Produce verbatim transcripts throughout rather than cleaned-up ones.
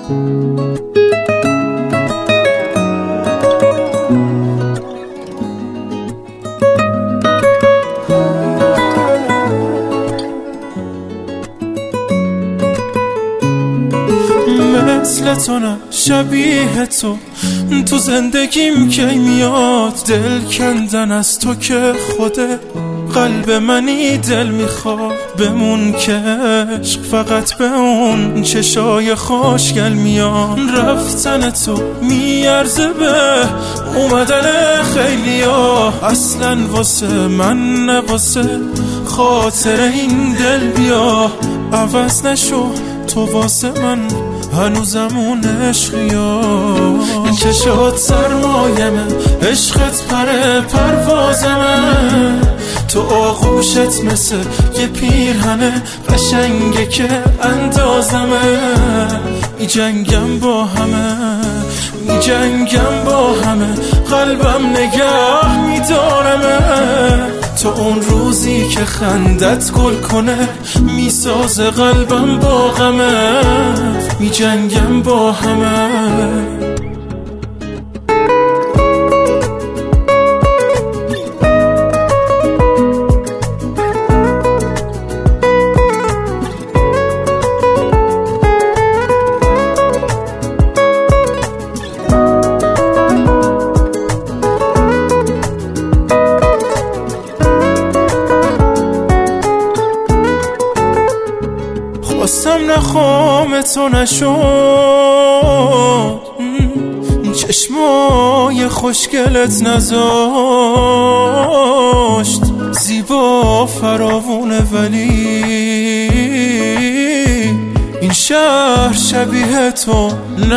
مثل تو نه شبیه تو تو زندگیم کی میاد، دل کندن از تو که خوده قلب منی دل میخواد. بمون که عشق فقط به اون چشای خوشگل میاد. رفتن تو میارزه به اومدن خیلی ها، اصلا واسه من نه واسه خاطر این دل بیا. عوض نشو تو واسه من هنوزم اون عشقی ها. چشات سرمایمه عشقت پر پروازمه، تو آغوشت مثل یه پیرهنه قشنگه که اندازمه. می جنگم با همه می جنگم با همه قلبم نگه می دارمه. تو اون روزی که خندت گل کنه میسازه قلبم با غمه. می جنگم با همه خواستم نخوام تو نشد، چشمای خوشگلت نذاشت. زیبا فراوونه ولی این شهر شبیه تو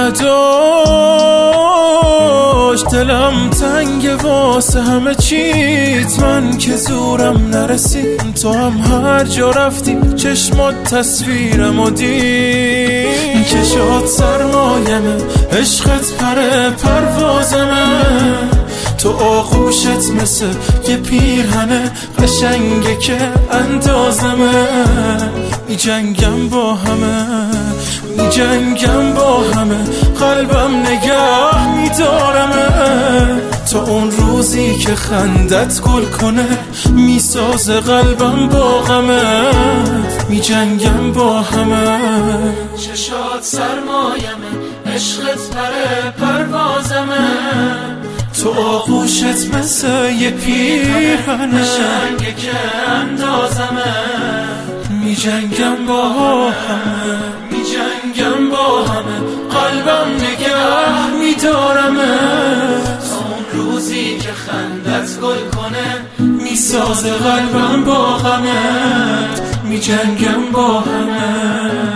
نداشت. دلم تنگ واسه همه چیت، من که زورم نرسید تو هم هر جا رفتی چشمات تصویرم و دید. چشات سرمایمه عشقت پر پروازمه، تو آغوشت مثل یه پیرهنه قشنگه که اندازمه. می جنگم با همه می جنگم با همه قلبم نگه می دارمه. تو اون روزی که خندت گل کنه میسازه قلبم با غمه. می جنگم با همه چشات سرمایمه عشقت پر پروازمه، تو آغوشت مثل یه پیرهنه قشنگه که اندازمه. می جنگم با همه می جنگم با همه قلبم نگه می دارمه. تا اون روزی که خندت گل کنه میسازه قلبم با غمت. می جنگم با همه